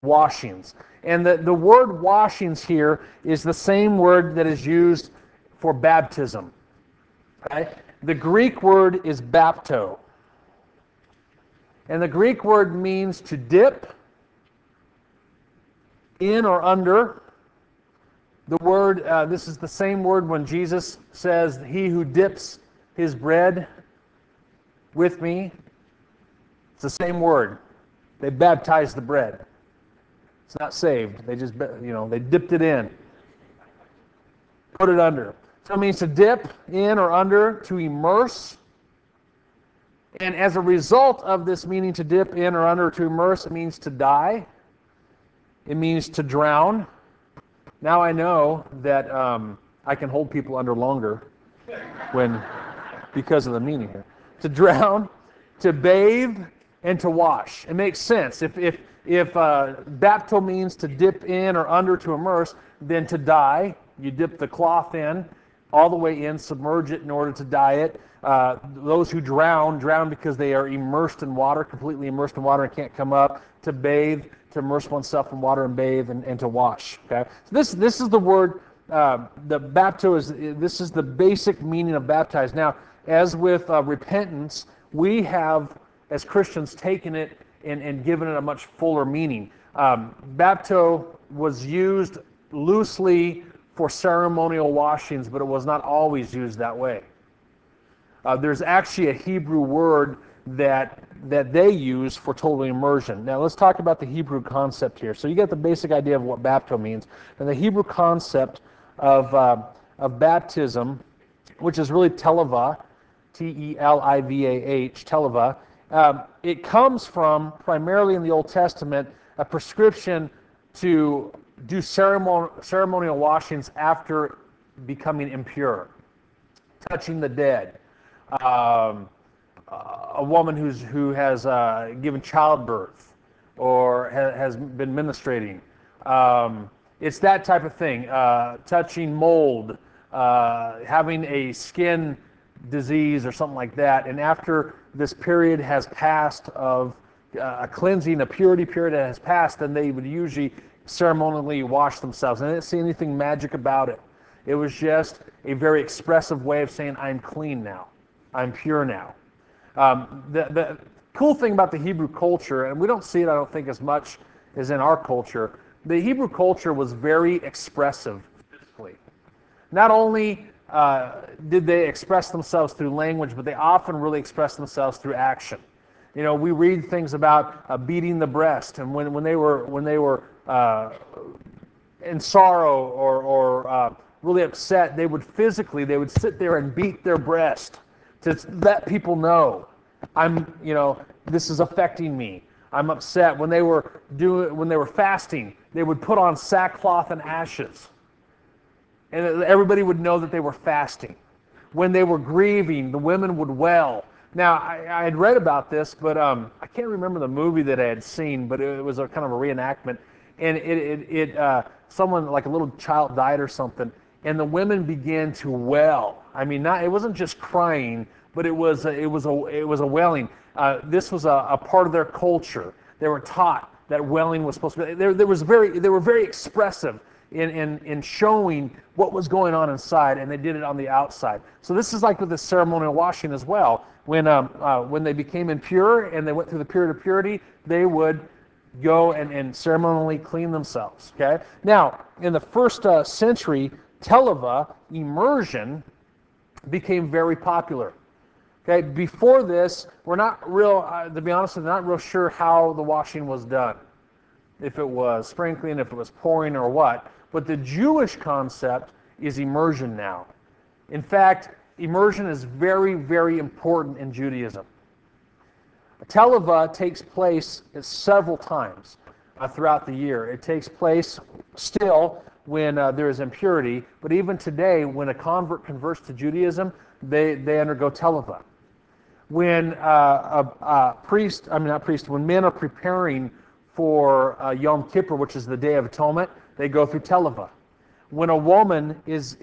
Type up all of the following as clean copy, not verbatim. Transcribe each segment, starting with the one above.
washings. And the word washings here is the same word that is used for baptism. Okay? The Greek word is bapto. And the Greek word means to dip in or under. The word, this is the same word when Jesus says, "He who dips his bread with me," it's the same word. They baptized the bread. It's not saved. They just, they dipped it in, put it under. So it means to dip in or under, to immerse. And as a result of this meaning to dip in or under, to immerse, it means to die. It means to drown. Now I know that I can hold people under longer because of the meaning here. To drown, to bathe, and to wash. It makes sense. If bapto means to dip in or under, to immerse, then to die, you dip the cloth in, all the way in, submerge it in order to dye it. Those who drown because they are immersed in water, completely immersed in water and can't come up. To bathe, to immerse oneself in water and bathe, and to wash. Okay, so this is the word. The bapto this is the basic meaning of baptize. Now, as with repentance, we have, as Christians, taken it and given it a much fuller meaning. Bapto was used loosely for ceremonial washings, but it was not always used that way. There's actually a Hebrew word that they use for total immersion. Now let's talk about the Hebrew concept here. So you get the basic idea of what bapto means. And the Hebrew concept of baptism, which is really telivah, T-E-L-I-V-A-H, telivah, it comes from, primarily in the Old Testament, a prescription to do ceremonial washings after becoming impure, touching the dead, a woman who has given childbirth or has been menstruating. It's that type of thing. Touching mold, having a skin disease or something like that. And after this period has passed of a cleansing, a purity period that has passed, then they would usually ceremonially wash themselves. And I didn't see anything magic about it. It was just a very expressive way of saying, I'm clean now. I'm pure now. The cool thing about the Hebrew culture, and we don't see it, I don't think, as much as in our culture, the Hebrew culture was very expressive physically. Not only did they express themselves through language, but they often really expressed themselves through action. You know, we read things about beating the breast, and when they were in sorrow or really upset, they would sit there and beat their breast to let people know, this is affecting me. I'm upset. When they were fasting, they would put on sackcloth and ashes, and everybody would know that they were fasting. When they were grieving, the women would wail. Now, I had read about this, but I can't remember the movie that I had seen, but it was a kind of a reenactment, and someone, like a little child, died or something, and the women began to wail. I mean, it wasn't just crying, but it was a wailing. This was a part of their culture. They were taught that wailing was supposed to be. They were very expressive in showing what was going on inside, and they did it on the outside. So this is like with the ceremonial washing as well. When they became impure and they went through the period of purity, they would go and ceremonially clean themselves. Okay. Now, in the first century, telivah, immersion, became very popular. Okay. Before this, we're not real, to be honest, we're not real sure how the washing was done. If it was sprinkling, if it was pouring, or what. But the Jewish concept is immersion now. In fact, immersion is very, very important in Judaism. Telivah takes place several times throughout the year. It takes place still when there is impurity, but even today, when a convert converts to Judaism, they undergo telivah. When when men are preparing for Yom Kippur, which is the Day of Atonement, they go through telivah. When a woman is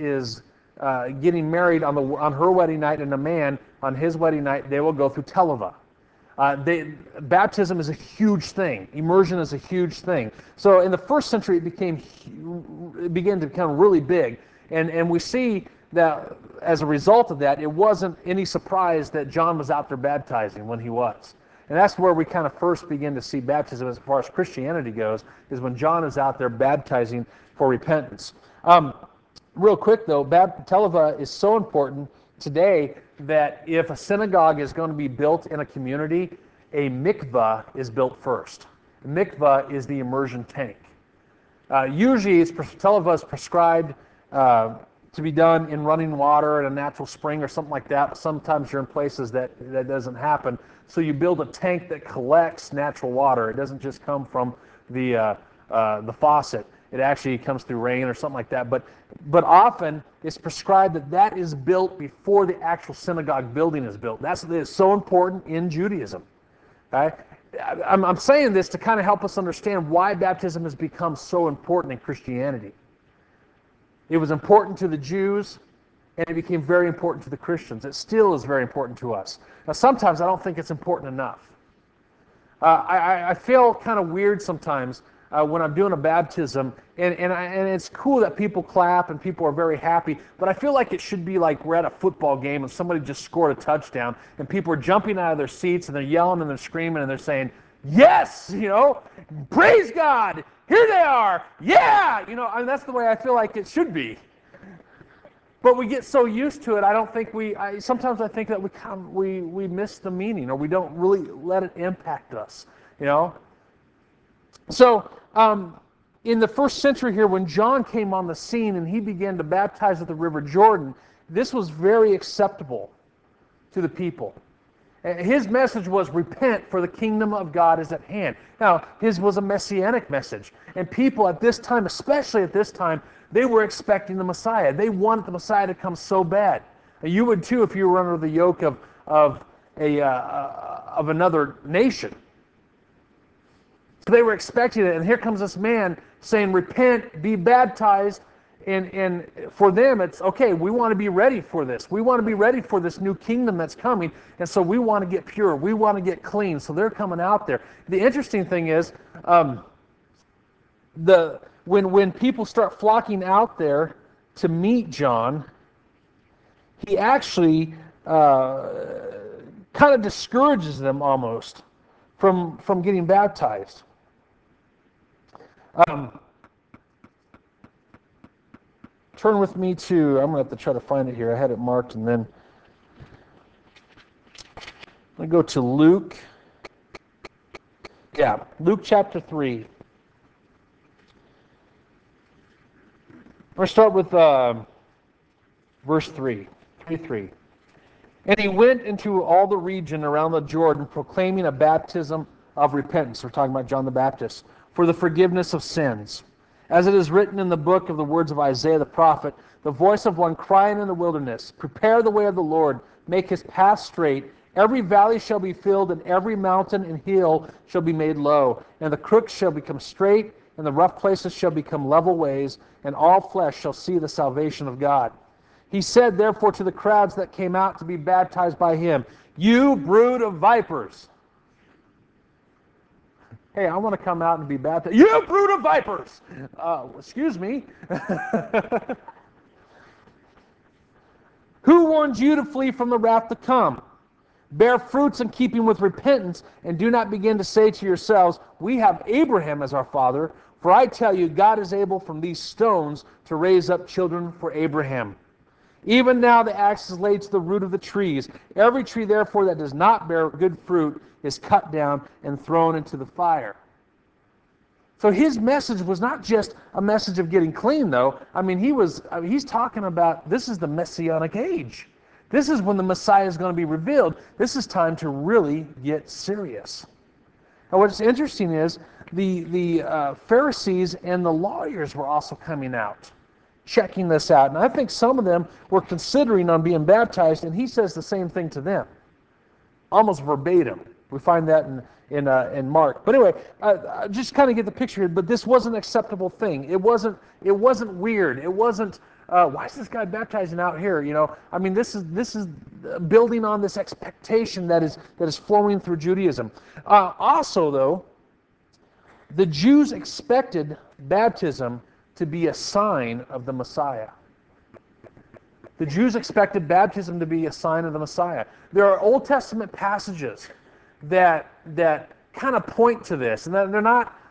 getting married on her wedding night and a man on his wedding night, they will go through telivah. Baptism is a huge thing. Immersion is a huge thing. So in the first century, it began to become really big, and we see that as a result of that, it wasn't any surprise that John was out there baptizing when he was. And that's where we kind of first begin to see baptism as far as Christianity goes, is when John is out there baptizing for repentance. Real quick though, Televa is so important today that if a synagogue is going to be built in a community, a mikvah is built first. A mikvah is the immersion tank. Usually, Televa is prescribed to be done in running water at a natural spring or something like that. But sometimes you're in places that doesn't happen. So you build a tank that collects natural water. It doesn't just come from the faucet. It actually comes through rain or something like that. But often it's prescribed that is built before the actual synagogue building is built. That is so important in Judaism. Okay? I'm saying this to kind of help us understand why baptism has become so important in Christianity. It was important to the Jews, and it became very important to the Christians. It still is very important to us. Now, sometimes I don't think it's important enough. I feel kind of weird sometimes when I'm doing a baptism, and it's cool that people clap and people are very happy, but I feel like it should be like we're at a football game and somebody just scored a touchdown, and people are jumping out of their seats and they're yelling and they're screaming and they're saying, yes, praise God, here they are, yeah, that's the way I feel like it should be. But we get so used to it, I don't think sometimes I think that we miss the meaning, or we don't really let it impact us, So, in the first century here, when John came on the scene and he began to baptize at the River Jordan, this was very acceptable to the people. His message was, repent, for the kingdom of God is at hand. Now, his was a messianic message. And people at this time, especially at this time, they were expecting the Messiah. They wanted the Messiah to come so bad. You would too if you were under the yoke of another nation. So they were expecting it, and here comes this man saying, repent, be baptized, and for them it's, okay, we want to be ready for this. We want to be ready for this new kingdom that's coming, and so we want to get pure. We want to get clean, so they're coming out there. The interesting thing is, when people start flocking out there to meet John, he actually kind of discourages them almost from getting baptized. Turn with me to, I'm going to have to try to find it here. I had it marked, and then I'm going to go to Luke. Yeah, Luke chapter 3. I'm going to start with verse 3. 3:3. And he went into all the region around the Jordan, proclaiming a baptism of repentance. We're talking about John the Baptist, for the forgiveness of sins. As it is written in the book of the words of Isaiah the prophet, the voice of one crying in the wilderness, prepare the way of the Lord, make his path straight. Every valley shall be filled, and every mountain and hill shall be made low. And the crooks shall become straight, and the rough places shall become level ways, and all flesh shall see the salvation of God. He said, therefore, to the crowds that came out to be baptized by him, you brood of vipers. Hey, I want to come out and be baptized. You brood of vipers! Excuse me. Who warned you to flee from the wrath to come? Bear fruits in keeping with repentance, and do not begin to say to yourselves, we have Abraham as our father, for I tell you, God is able from these stones to raise up children for Abraham. Even now the axe is laid to the root of the trees. Every tree, therefore, that does not bear good fruit is cut down and thrown into the fire. So his message was not just a message of getting clean, though. I mean, he's talking about this is the Messianic age. This is when the Messiah is going to be revealed. This is time to really get serious. Now, what's interesting is the Pharisees and the lawyers were also coming out, checking this out. And I think some of them were considering on being baptized, and he says the same thing to them, almost verbatim. We find that in Mark. But anyway, just kind of get the picture here. But this was an acceptable thing. It wasn't weird. It wasn't Why is this guy baptizing out here? I mean, this is building on this expectation that is flowing through Judaism. Also, though, the Jews expected baptism to be a sign of the Messiah. The Jews expected baptism to be a sign of the Messiah. There are Old Testament passages that kind of point to this, and they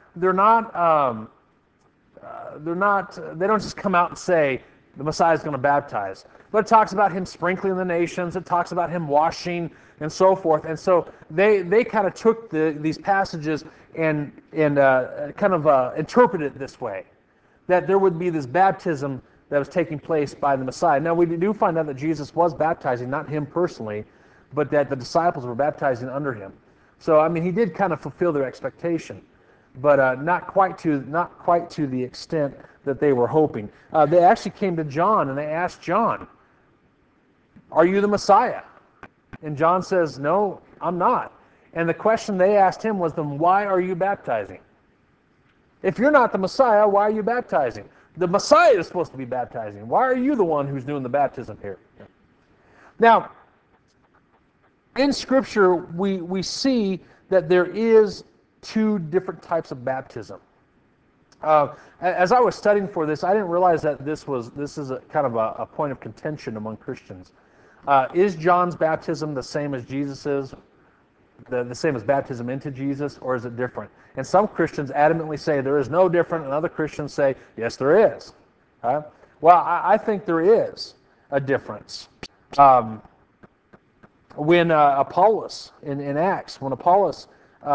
don't just come out and say the Messiah is going to baptize. But it talks about him sprinkling the nations. It talks about him washing and so forth. And so they kind of took these passages and kind of interpreted it this way, that there would be this baptism that was taking place by the Messiah. Now, we do find out that Jesus was baptizing, not him personally, but that the disciples were baptizing under him. So, I mean, he did kind of fulfill their expectation, but not quite to the extent that they were hoping. They actually came to John and they asked John, "Are you the Messiah?" And John says, "No, I'm not." And the question they asked him was, "Then why are you baptizing? If you're not the Messiah, why are you baptizing? The Messiah is supposed to be baptizing. Why are you the one who's doing the baptism here?" Now, in Scripture, we see that there is two different types of baptism. As I was studying for this, I didn't realize that this is a kind of a point of contention among Christians. Is John's baptism the same as Jesus's, the same as baptism into Jesus, or is it different? And some Christians adamantly say there is no different, and other Christians say, yes, there is. Well, I think there is a difference. When Apollos, in Acts, when Apollos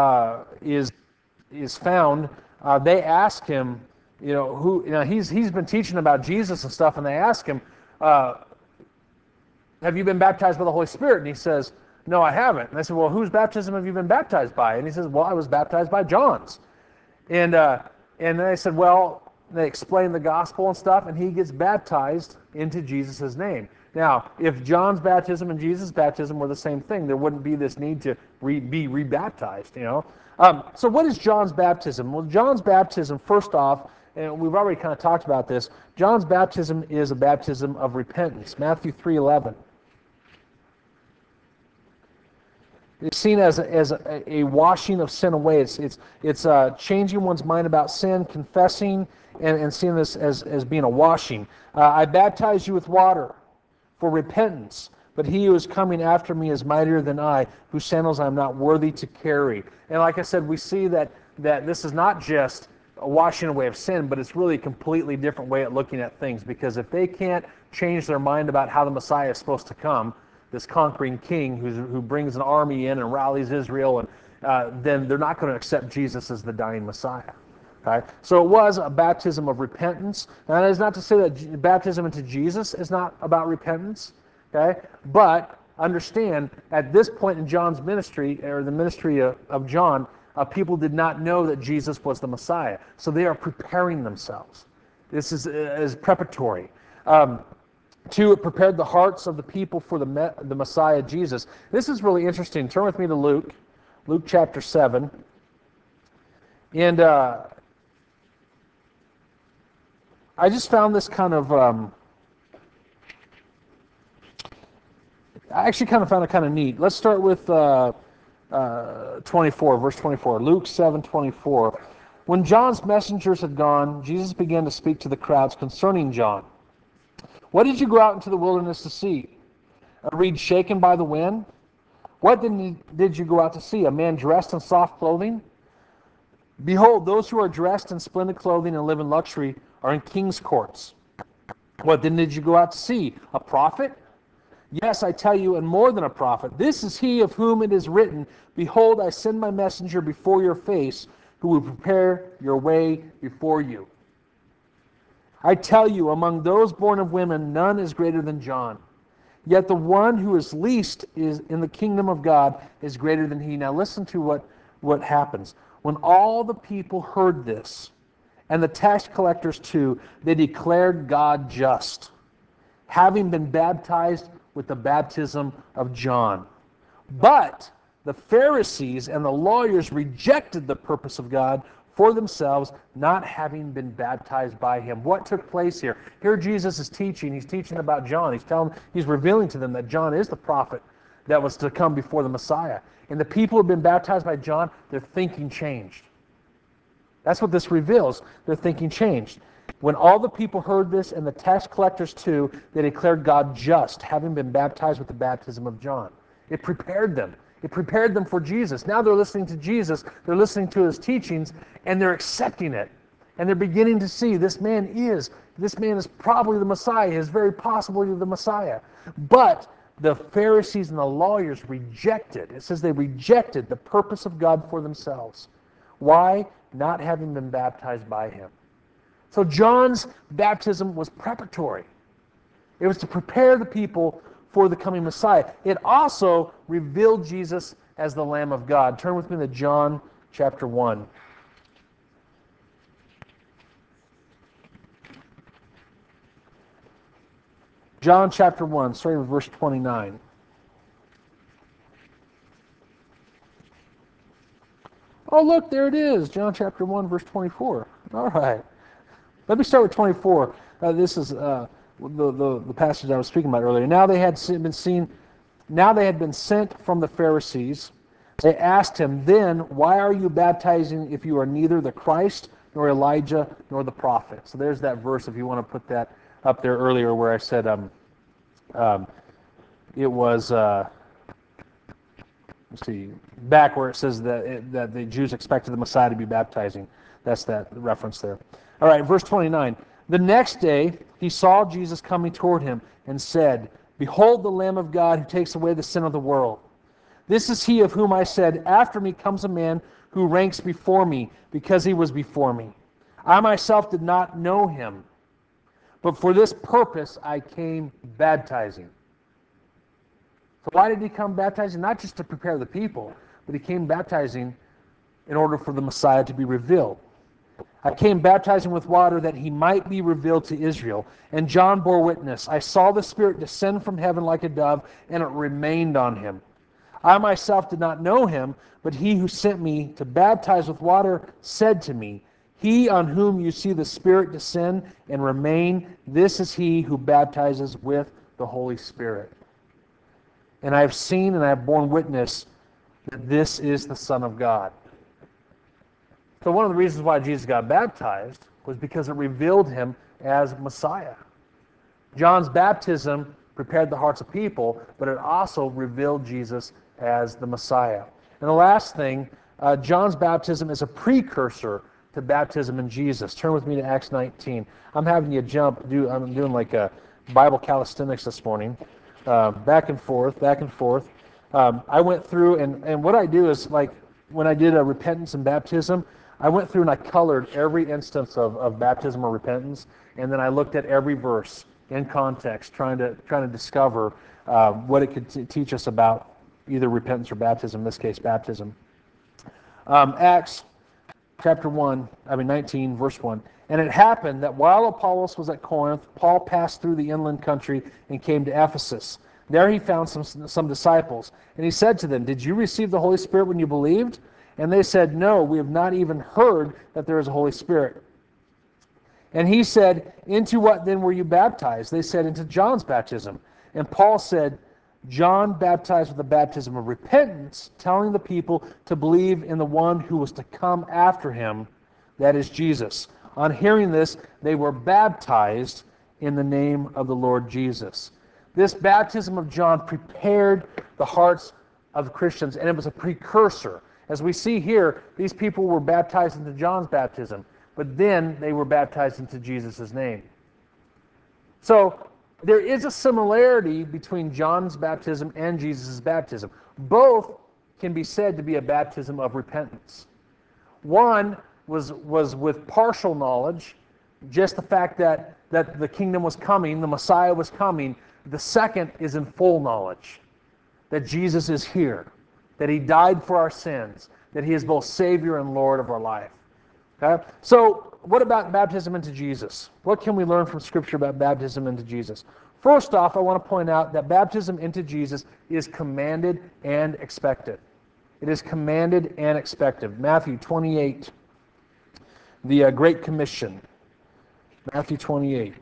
is found, they ask him, he's been teaching about Jesus and stuff, and they ask him, "Have you been baptized by the Holy Spirit?" And he says, "No, I haven't." And they said, "Well, whose baptism have you been baptized by?" And he says, "Well, I was baptized by John's." And then they said, well, they explained the gospel and stuff, and he gets baptized into Jesus' name. Now, if John's baptism and Jesus' baptism were the same thing, there wouldn't be this need to be rebaptized, So what is John's baptism? Well, John's baptism, first off, and we've already kind of talked about this, John's baptism is a baptism of repentance. Matthew 3:11. It's seen as a washing of sin away. It's changing one's mind about sin, confessing, and seeing this as being a washing. "I baptize you with water for repentance, but he who is coming after me is mightier than I, whose sandals I am not worthy to carry." And like I said, we see that this is not just a washing away of sin, but it's really a completely different way of looking at things, because if they can't change their mind about how the Messiah is supposed to come, this conquering king who brings an army in and rallies Israel, and then they're not going to accept Jesus as the dying Messiah. Okay? So it was a baptism of repentance. Now, that is not to say that baptism into Jesus is not about repentance. Okay? But understand, at this point in John's ministry, or the ministry of John, people did not know that Jesus was the Messiah. So they are preparing themselves. This is preparatory. Two, it prepared the hearts of the people for the Messiah, Jesus. This is really interesting. Turn with me to Luke chapter 7. And I just found this kind of, I actually kind of found it kind of neat. Let's start with 24, verse 24. Luke 7:24. When John's messengers had gone, Jesus began to speak to the crowds concerning John. "What did you go out into the wilderness to see? A reed shaken by the wind? What did you go out to see? A man dressed in soft clothing? Behold, those who are dressed in splendid clothing and live in luxury are in king's courts. What then did you go out to see? A prophet? Yes, I tell you, and more than a prophet. This is he of whom it is written, Behold, I send my messenger before your face, who will prepare your way before you. I tell you, among those born of women, none is greater than John. Yet the one who is least is in the kingdom of God is greater than he." Now listen to what happens. When all the people heard this, and the tax collectors too, they declared God just, having been baptized with the baptism of John. But the Pharisees and the lawyers rejected the purpose of God, for themselves, not having been baptized by him. What took place here? Here Jesus is teaching. He's teaching about John. He's revealing to them that John is the prophet that was to come before the Messiah. And the people who have been baptized by John, their thinking changed. That's what this reveals. Their thinking changed. When all the people heard this, and the tax collectors too, they declared God just, having been baptized with the baptism of John. It prepared them. It prepared them for Jesus. Now they're listening to Jesus, they're listening to his teachings, and they're accepting it. And they're beginning to see this man is probably the Messiah, is very possibly the Messiah. But the Pharisees and the lawyers rejected. It says they rejected the purpose of God for themselves. Why? Not having been baptized by him. So John's baptism was preparatory. It was to prepare the people for the coming Messiah. It also revealed Jesus as the Lamb of God. Turn with me to John chapter 1. John chapter 1, starting with verse 29. Oh, look, there it is. John chapter 1, verse 24. All right. Let me start with 24. This is the passage I was speaking about earlier. Now they had been sent from the Pharisees. They asked him, then, why are you baptizing if you are neither the Christ, nor Elijah, nor the prophet? So there's that verse, if you want to put that up there earlier, where I said it was, let's see, back where it says that the Jews expected the Messiah to be baptizing. That's that reference there. All right, verse 29. The next day he saw Jesus coming toward him and said, behold the Lamb of God who takes away the sin of the world. This is he of whom I said, after me comes a man who ranks before me, because he was before me. I myself did not know him, but for this purpose I came baptizing. So why did he come baptizing? Not just to prepare the people, but he came baptizing in order for the Messiah to be revealed. I came baptizing with water that he might be revealed to Israel. And John bore witness. I saw the Spirit descend from heaven like a dove, and it remained on him. I myself did not know him, but he who sent me to baptize with water said to me, he on whom you see the Spirit descend and remain, this is he who baptizes with the Holy Spirit. And I have seen and I have borne witness that this is the Son of God. So one of the reasons why Jesus got baptized was because it revealed him as Messiah. John's baptism prepared the hearts of people, but it also revealed Jesus as the Messiah. And the last thing, John's baptism is a precursor to baptism in Jesus. Turn with me to Acts 19. I'm having you I'm doing like a Bible calisthenics this morning. Back and forth, back and forth. I went through, and what I do is, like, when I did a repentance and baptism, I went through and I colored every instance of baptism or repentance, and then I looked at every verse in context, trying to discover what it could teach us about either repentance or baptism, in this case, baptism. Acts chapter 19, verse 1. And it happened that while Apollos was at Corinth, Paul passed through the inland country and came to Ephesus. There he found some disciples, and he said to them, did you receive the Holy Spirit when you believed? And they said, no, we have not even heard that there is a Holy Spirit. And he said, into what then were you baptized? They said, into John's baptism. And Paul said, John baptized with the baptism of repentance, telling the people to believe in the one who was to come after him, that is Jesus. On hearing this, they were baptized in the name of the Lord Jesus. This baptism of John prepared the hearts of the Christians, and it was a precursor. As we see here, these people were baptized into John's baptism, but then they were baptized into Jesus' name. So there is a similarity between John's baptism and Jesus' baptism. Both can be said to be a baptism of repentance. One was with partial knowledge, just the fact that the kingdom was coming, the Messiah was coming. The second is in full knowledge, that Jesus is here, that he died for our sins, that he is both Savior and Lord of our life. Okay? So what about baptism into Jesus? What can we learn from Scripture about baptism into Jesus? First off, I want to point out that baptism into Jesus is commanded and expected. It is commanded and expected. Matthew 28. the Great Commission, Matthew 28,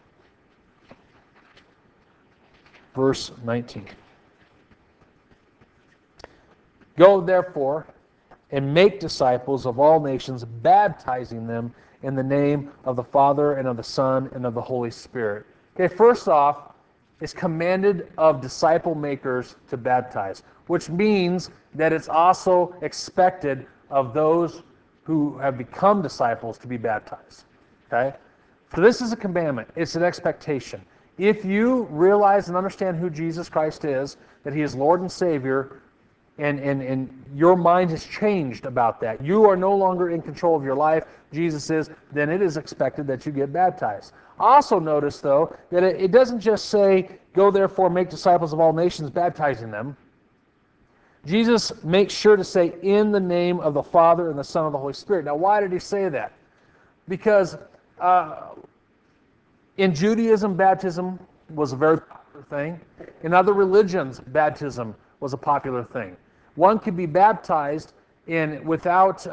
verse 19. Go therefore and make disciples of all nations, baptizing them in the name of the Father and of the Son and of the Holy Spirit. Okay, first off, it's commanded of disciple makers to baptize, which means that it's also expected of those who have become disciples to be baptized. Okay? So this is a commandment. It's an expectation. If you realize and understand who Jesus Christ is, that he is Lord and Savior, and your mind has changed about that, you are no longer in control of your life, Jesus is, then it is expected that you get baptized. Also notice, though, that it doesn't just say, go therefore make disciples of all nations, baptizing them. Jesus makes sure to say, in the name of the Father and the Son and the Holy Spirit. Now, why did he say that? Because in Judaism, baptism was a very popular thing. In other religions, baptism was a popular thing. One could be baptized without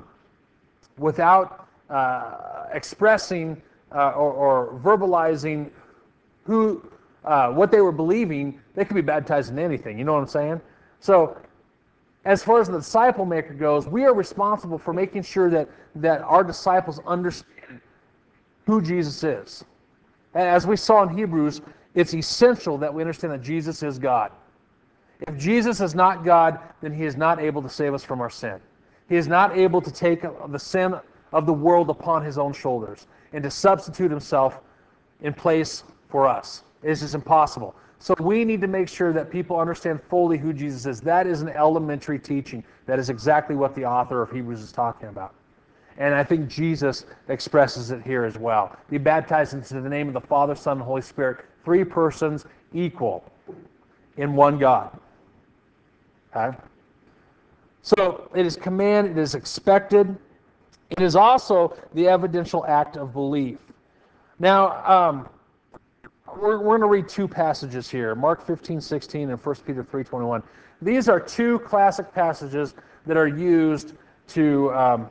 expressing or verbalizing what they were believing. They could be baptized in anything. You know what I'm saying? So, as far as the disciple maker goes, we are responsible for making sure that our disciples understand who Jesus is. And as we saw in Hebrews, it's essential that we understand that Jesus is God. If Jesus is not God, then he is not able to save us from our sin. He is not able to take the sin of the world upon his own shoulders and to substitute himself in place for us. It's just impossible. So we need to make sure that people understand fully who Jesus is. That is an elementary teaching. That is exactly what the author of Hebrews is talking about. And I think Jesus expresses it here as well. Be baptized into the name of the Father, Son, and Holy Spirit. Three persons equal in one God. Okay? So it is command, it is expected. It is also the evidential act of belief. Now, we're going to read two passages here, Mark 15:16 and 1 Peter 3:21. These are two classic passages that are used to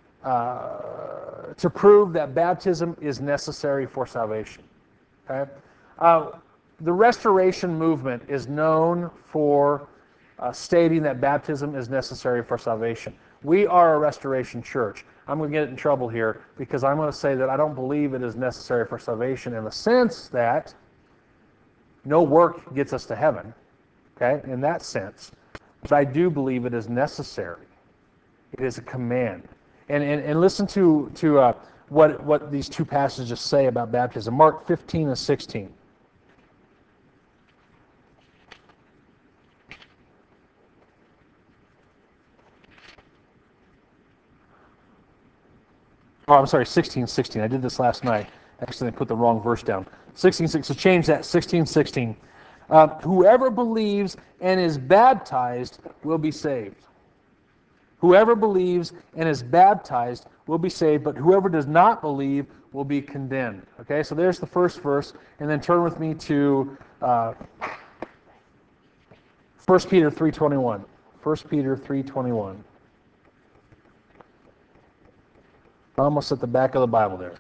prove that baptism is necessary for salvation. Okay? The Restoration movement is known for stating that baptism is necessary for salvation. We are a Restoration church. I'm going to get in trouble here because I'm going to say that I don't believe it is necessary for salvation in the sense that no work gets us to heaven, okay, in that sense. But I do believe it is necessary. It is a command. And listen to what these two passages say about baptism. Mark 15:16. Oh, I'm sorry, 16:16. I did this last night. Actually, I put the wrong verse down. 16:16. So change that. 16:16. Whoever believes and is baptized will be saved. Whoever believes and is baptized will be saved, but whoever does not believe will be condemned. Okay, so there's the first verse, and then turn with me to 1 Peter 3:21. 1 Peter 3:21. Almost at the back of the Bible there.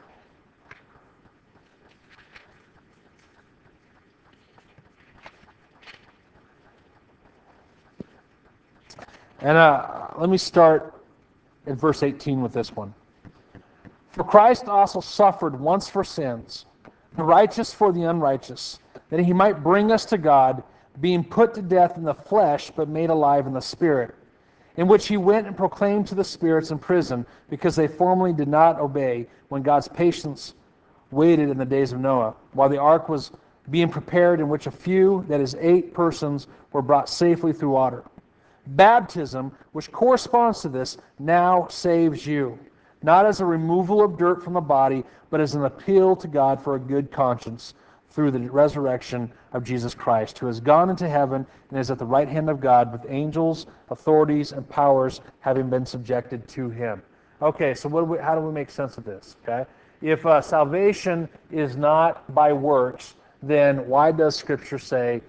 And let me start at verse 18 with this one. For Christ also suffered once for sins, the righteous for the unrighteous, that he might bring us to God, being put to death in the flesh, but made alive in the Spirit, in which he went and proclaimed to the spirits in prison, because they formerly did not obey, when God's patience waited in the days of Noah, while the ark was being prepared, in which a few, that is 8 persons, were brought safely through water. Baptism, which corresponds to this, now saves you, not as a removal of dirt from the body, but as an appeal to God for a good conscience through the resurrection of Jesus Christ, who has gone into heaven and is at the right hand of God, with angels, authorities, and powers having been subjected to him. Okay, so how do we make sense of this? Okay, if salvation is not by works, then why does Scripture say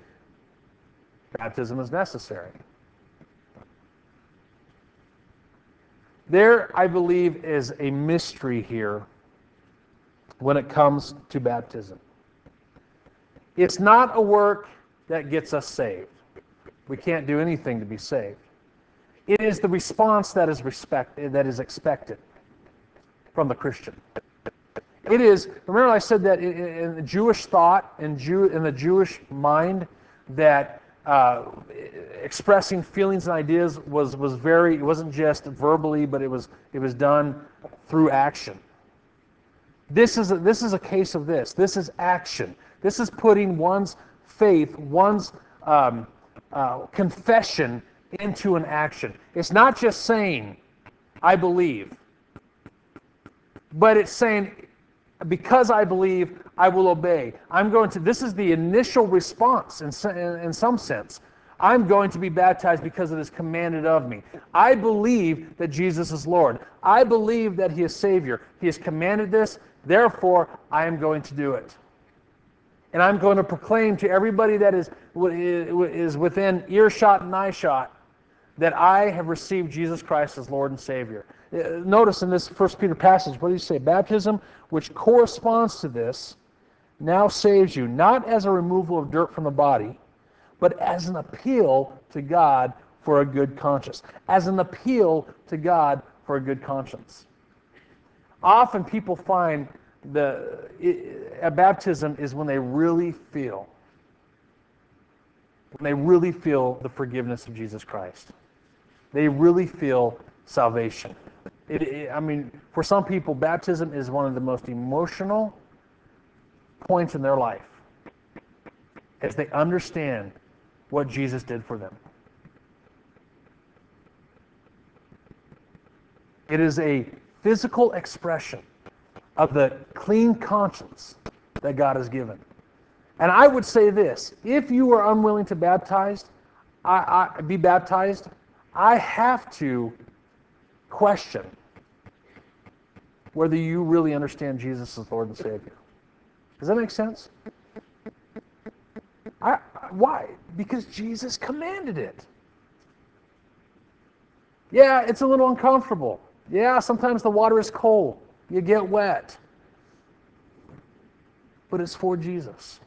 baptism is necessary? There, I believe, is a mystery here when it comes to baptism. It's not a work that gets us saved. We can't do anything to be saved. It is the response that is expected from the Christian. It is, remember I said that in the Jewish thought, in the Jewish mind, that expressing feelings and ideas was very, it wasn't just verbally, but it was done through action. This is a case of this. This is action. This is putting one's faith, one's confession into an action. It's not just saying, I believe, but it's saying, because I believe, I will obey. This is the initial response in some sense. I'm going to be baptized because it is commanded of me. I believe that Jesus is Lord. I believe that He is Savior. He has commanded this, therefore I am going to do it. And I'm going to proclaim to everybody that is within earshot and eyeshot that I have received Jesus Christ as Lord and Savior. Notice in this 1 Peter passage, what do you say? Baptism, which corresponds to this, now saves you, not as a removal of dirt from the body, but as an appeal to God for a good conscience. As an appeal to God for a good conscience. Often people find a baptism is when they really feel the forgiveness of Jesus Christ. They really feel salvation. For some people, baptism is one of the most emotional points in their life as they understand what Jesus did for them. It is a physical expression of the clean conscience that God has given. And I would say this, if you are unwilling to be baptized, I have to question whether you really understand Jesus as Lord and Savior. Does that make sense? Why? Because Jesus commanded it. Yeah, it's a little uncomfortable. Yeah, sometimes the water is cold. You get wet. But it's for Jesus.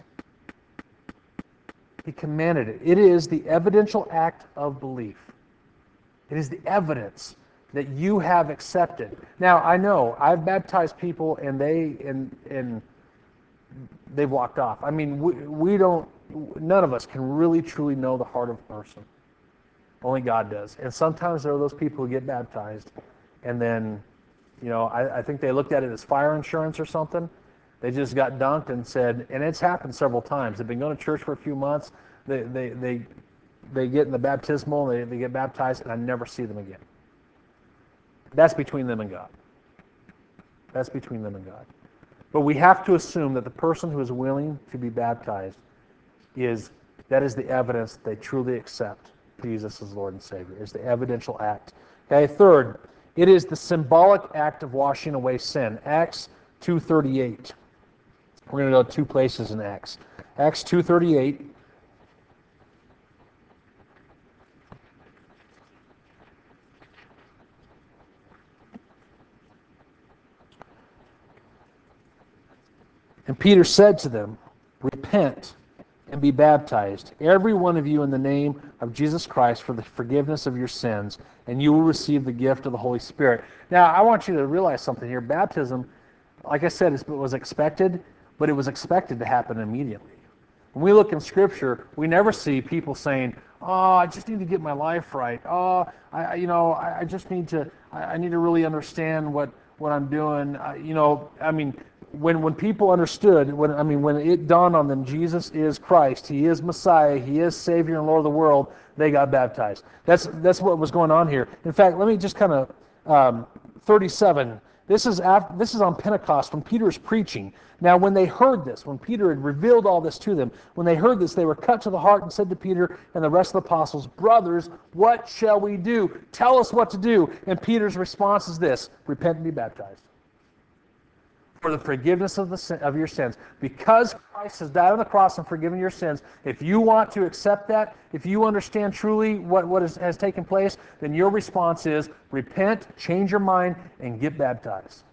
He commanded it. It is the evidential act of belief. It is the evidence that you have accepted. Now, I know I've baptized people and they've walked off. None of us can really truly know the heart of a person. Only God does. And sometimes there are those people who get baptized and then, I think they looked at it as fire insurance or something. They just got dunked and said, and it's happened several times. They've been going to church for a few months. They get in the baptismal, they get baptized, and I never see them again. That's between them and God. That's between them and God. But we have to assume that the person who is willing to be baptized is the evidence that they truly accept Jesus as Lord and Savior. It's the evidential act. Okay, third, it is the symbolic act of washing away sin. Acts 2:38. We're going to go two places in Acts. Acts 2:38. And Peter said to them, repent and be baptized, every one of you, in the name of Jesus Christ for the forgiveness of your sins, and you will receive the gift of the Holy Spirit. Now, I want you to realize something here. Baptism, like I said, it was expected, but it was expected to happen immediately. When we look in Scripture, we never see people saying, "Oh, I just need to get my life right. Oh, I just need to. I need to really understand what I'm doing." When people understood, when it dawned on them, Jesus is Christ, He is Messiah, He is Savior and Lord of the world, they got baptized. That's what was going on here. In fact, let me just kind of 37. This is on Pentecost when Peter is preaching. Now, when they heard this, when Peter had revealed all this to them, when they heard this, they were cut to the heart and said to Peter and the rest of the apostles, "Brothers, what shall we do? Tell us what to do." And Peter's response is this: repent and be baptized. for the forgiveness of your sins. Because Christ has died on the cross and forgiven your sins, if you want to accept that, if you understand truly what has taken place, then your response is repent, change your mind, and get baptized.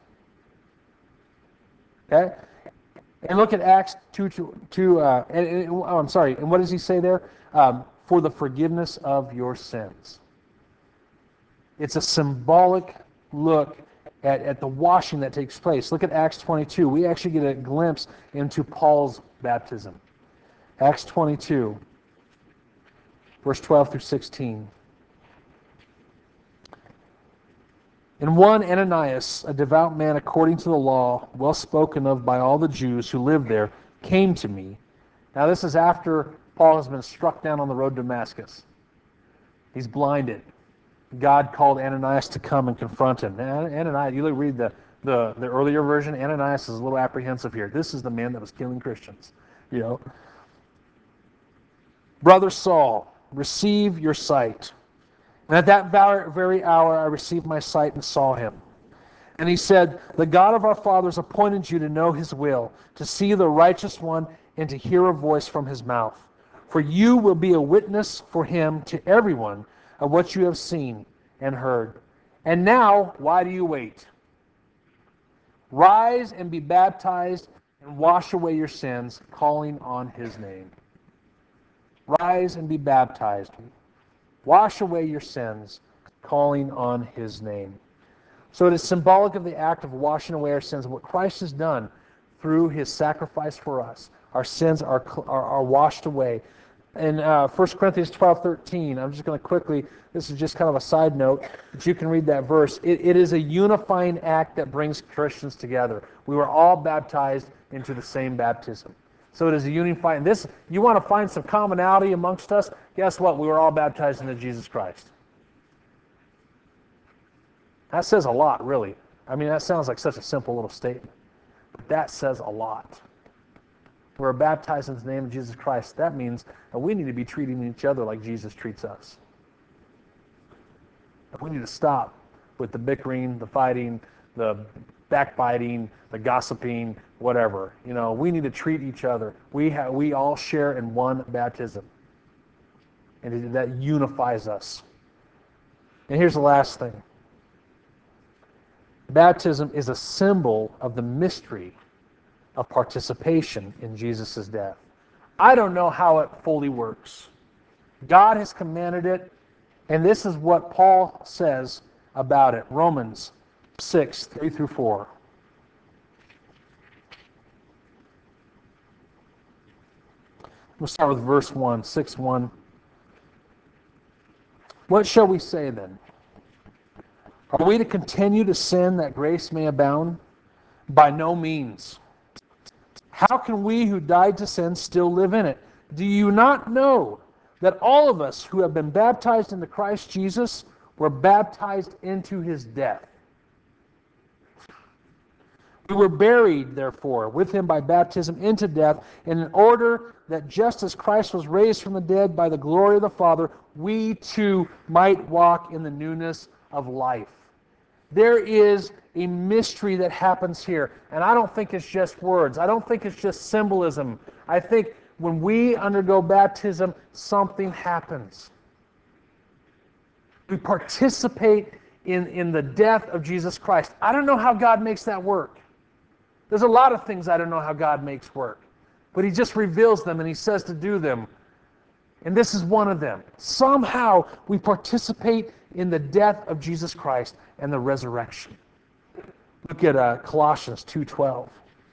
Okay? And look at Acts 2, I'm sorry, and what does he say there? For the forgiveness of your sins. It's a symbolic look at the washing that takes place. Look at Acts 22. We actually get a glimpse into Paul's baptism. Acts 22, verse 12 through 16. And one Ananias, a devout man according to the law, well spoken of by all the Jews who lived there, came to me. Now this is after Paul has been struck down on the road to Damascus. He's blinded. God called Ananias to come and confront him. Now, Ananias, you read the earlier version, Ananias is a little apprehensive here. This is the man that was killing Christians. You know. Brother Saul, receive your sight. And at that very hour I received my sight and saw him. And he said, the God of our fathers appointed you to know his will, to see the righteous one, and to hear a voice from his mouth. For you will be a witness for him to everyone of what you have seen and heard. And now, why do you wait? Rise and be baptized and wash away your sins, calling on his name. Rise and be baptized. Wash away your sins, calling on his name. So it is symbolic of the act of washing away our sins, what Christ has done through his sacrifice for us. Our sins are washed away. In 1 Corinthians 12:13, I'm just going to quickly, this is just kind of a side note, but you can read that verse. It is a unifying act that brings Christians together. We were all baptized into the same baptism. So it is a unifying, you want to find some commonality amongst us? Guess what? We were all baptized into Jesus Christ. That says a lot, really. I mean, that sounds like such a simple little statement. But that says a lot. We're baptized in the name of Jesus Christ. That means that we need to be treating each other like Jesus treats us. We need to stop with the bickering, the fighting, the backbiting, the gossiping, whatever. You know, we need to treat each other. We all share in one baptism. And that unifies us. And here's the last thing. Baptism is a symbol of the mystery of participation in Jesus' death. I don't know how it fully works. God has commanded it, and this is what Paul says about it. Romans 6, 3 through 4. We'll start with verse 1, 6:1. What shall we say then? Are we to continue to sin that grace may abound? By no means. How can we who died to sin still live in it? Do you not know that all of us who have been baptized into Christ Jesus were baptized into his death? We were buried, therefore, with him by baptism into death, in order that just as Christ was raised from the dead by the glory of the Father, we too might walk in the newness of life. There is a mystery that happens here, and I don't think it's just words. I don't think it's just symbolism. I think when we undergo baptism, something happens. We participate in the death of Jesus Christ. I don't know how God makes that work. There's a lot of things I don't know how God makes work, but he just reveals them and he says to do them. And this is one of them. Somehow we participate in the death of Jesus Christ and the resurrection. Look at Colossians 2:12.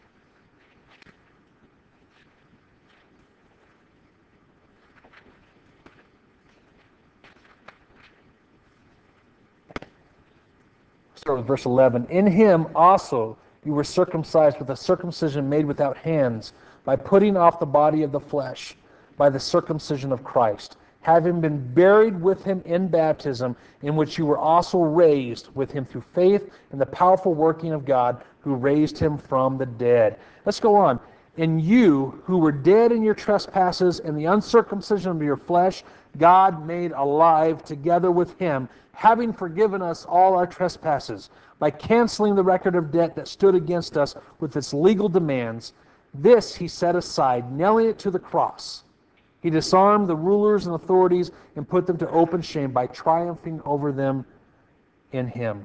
Start with verse 11. In him also you were circumcised with a circumcision made without hands, by putting off the body of the flesh, by the circumcision of Christ, having been buried with him in baptism, in which you were also raised with him through faith in the powerful working of God, who raised him from the dead. Let's go on. And you, who were dead in your trespasses and the uncircumcision of your flesh, God made alive together with him, having forgiven us all our trespasses, by canceling the record of debt that stood against us with its legal demands. This he set aside, nailing it to the cross. He disarmed the rulers and authorities and put them to open shame by triumphing over them in him.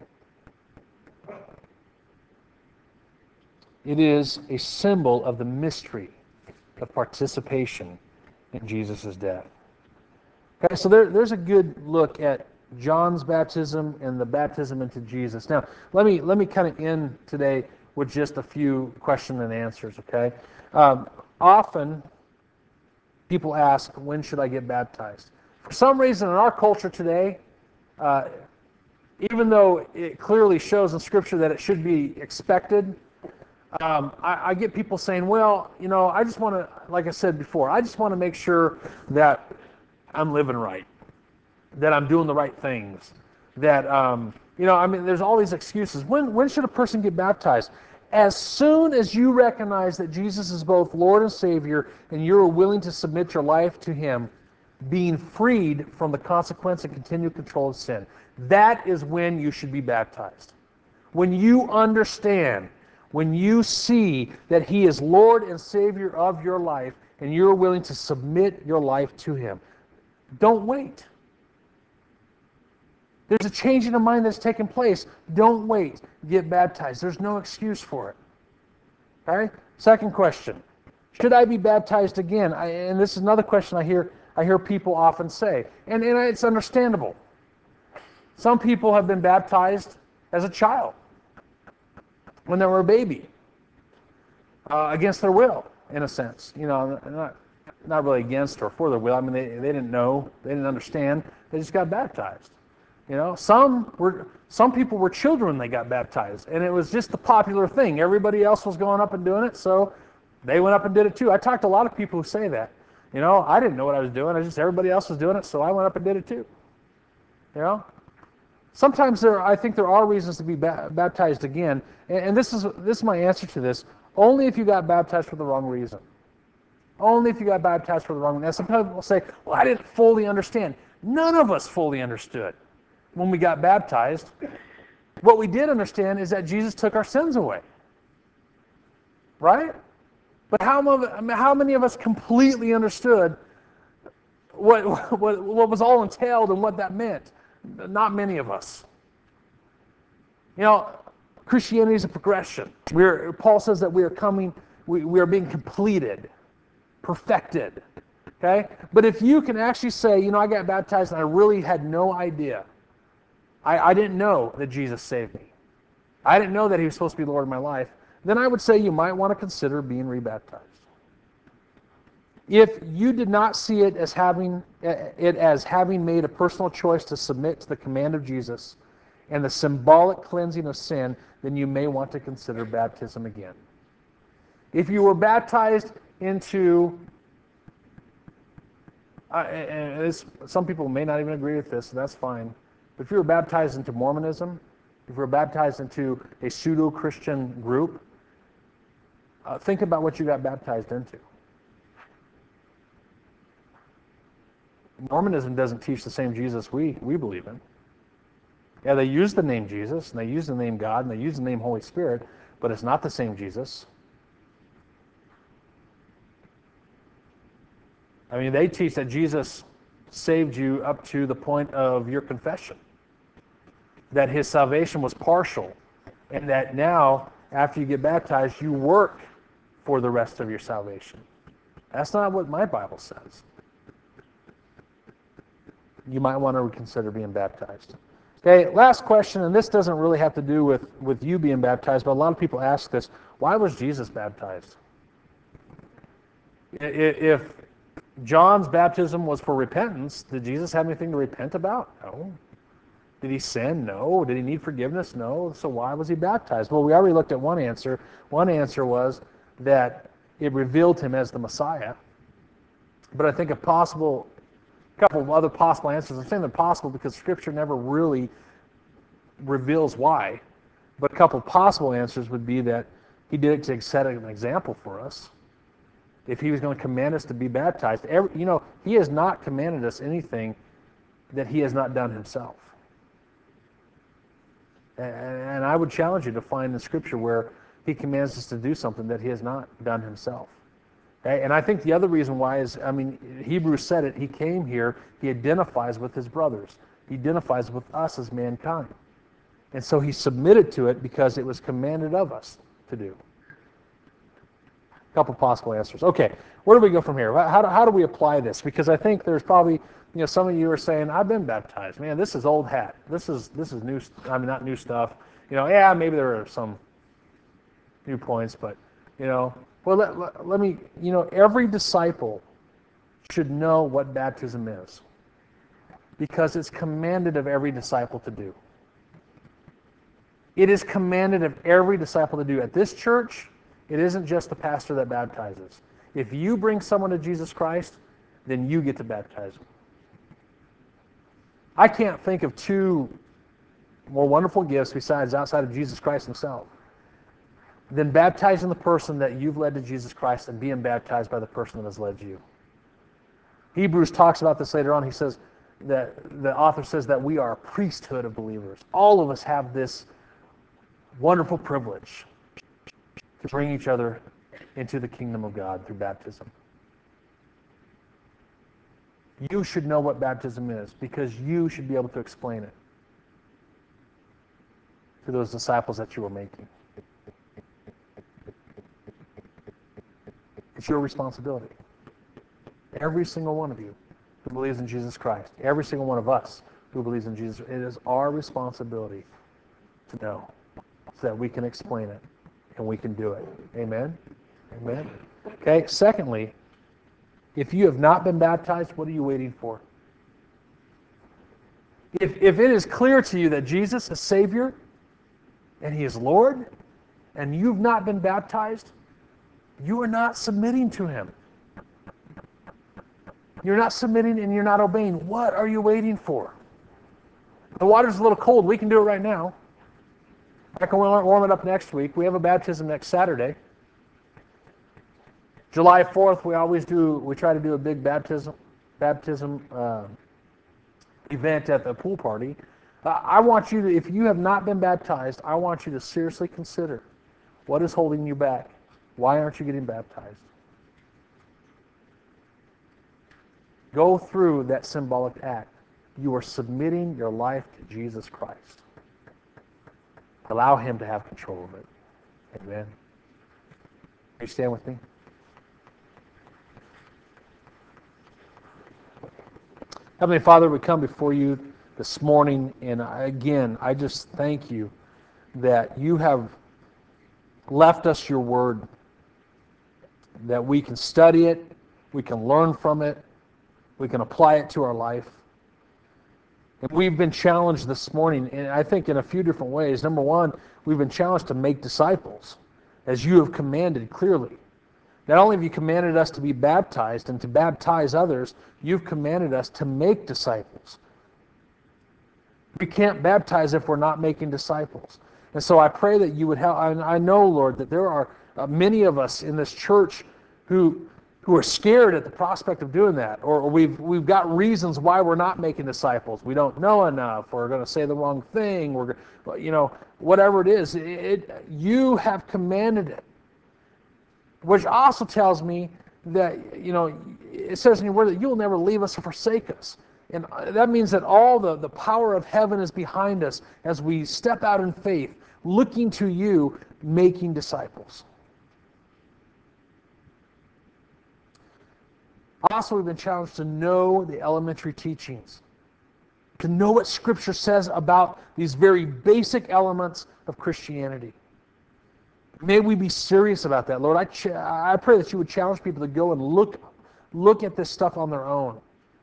It is a symbol of the mystery of participation in Jesus' death. Okay, so there's a good look at John's baptism and the baptism into Jesus. Now, let me kind of end today with just a few question and answers, okay? Often, people ask, when should I get baptized? For some reason, in our culture today, even though it clearly shows in Scripture that it should be expected, I get people saying, well, I just want to, like I said before, I just want to make sure that I'm living right, that I'm doing the right things, that, there's all these excuses. When should a person get baptized? As soon as you recognize that Jesus is both Lord and Savior, and you're willing to submit your life to Him, being freed from the consequence and continued control of sin, that is when you should be baptized. When you understand, when you see that He is Lord and Savior of your life, and you're willing to submit your life to Him, don't wait. There's a changing of mind that's taken place. Don't wait. Get baptized. There's no excuse for it. Okay? Second question. Should I be baptized again? And this is another question I hear people often say. And it's understandable. Some people have been baptized as a child, when they were a baby, against their will, in a sense. Not really against or for their will. I mean, they didn't know, they didn't understand. They just got baptized. Some people were children when they got baptized, and it was just the popular thing. Everybody else was going up and doing it, so they went up and did it too. I talked to a lot of people who say that. I didn't know what I was doing. Everybody else was doing it, so I went up and did it too. Sometimes I think there are reasons to be baptized again, and this is my answer to this. Only if you got baptized for the wrong reason. Only if you got baptized for the wrong reason. Now, some people will say, well, I didn't fully understand. None of us fully understood when we got baptized. What we did understand is that Jesus took our sins away. Right? But how many of us completely understood what was all entailed and what that meant? Not many of us. Christianity is a progression. Paul says that we are being completed, perfected. Okay? But if you can actually say, I got baptized and I really had no idea. I didn't know that Jesus saved me. I didn't know that He was supposed to be Lord of my life. Then I would say you might want to consider being rebaptized. If you did not see it as having made a personal choice to submit to the command of Jesus and the symbolic cleansing of sin, then you may want to consider baptism again. If you were baptized into, some people may not even agree with this, so that's fine. But if you were baptized into Mormonism, if you were baptized into a pseudo-Christian group, think about what you got baptized into. Mormonism doesn't teach the same Jesus we believe in. Yeah, they use the name Jesus, and they use the name God, and they use the name Holy Spirit, but it's not the same Jesus. I mean, they teach that Jesus saved you up to the point of your confession, that His salvation was partial, and that now, after you get baptized, you work for the rest of your salvation. That's not what my Bible says. You might want to reconsider being baptized. Okay, last question, and this doesn't really have to do with you being baptized, but a lot of people ask this: why was Jesus baptized? If John's baptism was for repentance, did Jesus have anything to repent about? No. Did He sin? No. Did He need forgiveness? No. So why was He baptized? Well, we already looked at one answer. One answer was that it revealed Him as the Messiah. But I think a couple of other possible answers. I'm saying they're possible because Scripture never really reveals why. But a couple of possible answers would be that He did it to set an example for us. If He was going to command us to be baptized, He has not commanded us anything that He has not done Himself. And I would challenge you to find in Scripture where he commands us to do something that he has not done himself. Okay? And I think the other reason why is, Hebrews said it, he came here, he identifies with his brothers. He identifies with us as mankind. And so he submitted to it because it was commanded of us to do. A couple possible answers. Okay, where do we go from here? How do we apply this? Because I think there's probably, some of you are saying, I've been baptized. Man, this is old hat. This is new, not new stuff. Yeah, maybe there are some new points, but, well, let me, every disciple should know what baptism is because it's commanded of every disciple to do. It is commanded of every disciple to do. At this church, it isn't just the pastor that baptizes. If you bring someone to Jesus Christ, then you get to baptize them. I can't think of two more wonderful gifts besides outside of Jesus Christ himself than baptizing the person that you've led to Jesus Christ and being baptized by the person that has led you. Hebrews talks about this later on. He says that the author says that we are a priesthood of believers. All of us have this wonderful privilege to bring each other into the kingdom of God through baptism. You should know what baptism is because you should be able to explain it to those disciples that you are making. It's your responsibility. Every single one of you who believes in Jesus Christ, every single one of us who believes in Jesus, it is our responsibility to know so that we can explain it and we can do it. Amen? Amen? Okay, secondly, if you have not been baptized, what are you waiting for? If it is clear to you that Jesus is Savior and He is Lord, and you've not been baptized, you are not submitting to Him. You're not submitting and you're not obeying. What are you waiting for? The water's a little cold. We can do it right now. I can warm it up next week. We have a baptism next Saturday. July 4th, we try to do a big baptism event at the pool party. I want you to, if you have not been baptized, I want you to seriously consider what is holding you back. Why aren't you getting baptized? Go through that symbolic act. You are submitting your life to Jesus Christ. Allow Him to have control of it. Amen. Will you stand with me? Heavenly Father, we come before you this morning, and again, I just thank you that you have left us your word, that we can study it, we can learn from it, we can apply it to our life. And we've been challenged this morning, and I think in a few different ways. Number one, we've been challenged to make disciples, as you have commanded clearly. Not only have you commanded us to be baptized and to baptize others, you've commanded us to make disciples. We can't baptize if we're not making disciples. And so I pray that you would help. I know, Lord, that there are many of us in this church who are scared at the prospect of doing that, or we've got reasons why we're not making disciples. We don't know enough. We're going to say the wrong thing. Whatever it is, you have commanded it. Which also tells me that, it says in your word that you'll never leave us or forsake us. And that means that all the power of heaven is behind us as we step out in faith, looking to you, making disciples. Also, we've been challenged to know the elementary teachings, to know what Scripture says about these very basic elements of Christianity. May we be serious about that, Lord. I pray that you would challenge people to go and look at this stuff on their own,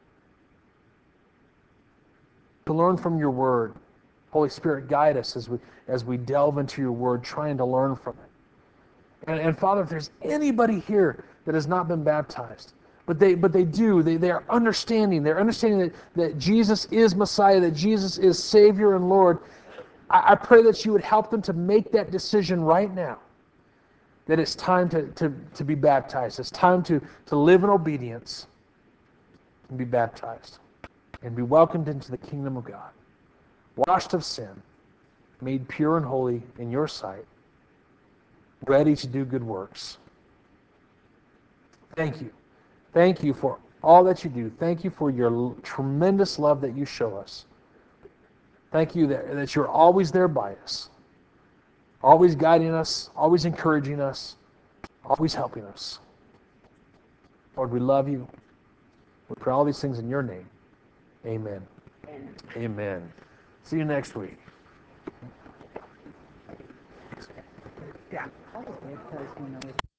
to learn from your word. Holy Spirit, guide us as we delve into your word, trying to learn from it. And Father, if there's anybody here that has not been baptized, but they are understanding. They're understanding that Jesus is Messiah, that Jesus is Savior and Lord. I pray that you would help them to make that decision right now, that it's time to be baptized. It's time to live in obedience and be baptized and be welcomed into the kingdom of God, washed of sin, made pure and holy in your sight, ready to do good works. Thank you. Thank you for all that you do. Thank you for your tremendous love that you show us. Thank you that you're always there by us, always guiding us, always encouraging us, always helping us. Lord, we love you. We pray all these things in your name. Amen. Amen. Amen. See you next week. Yeah. That was good because,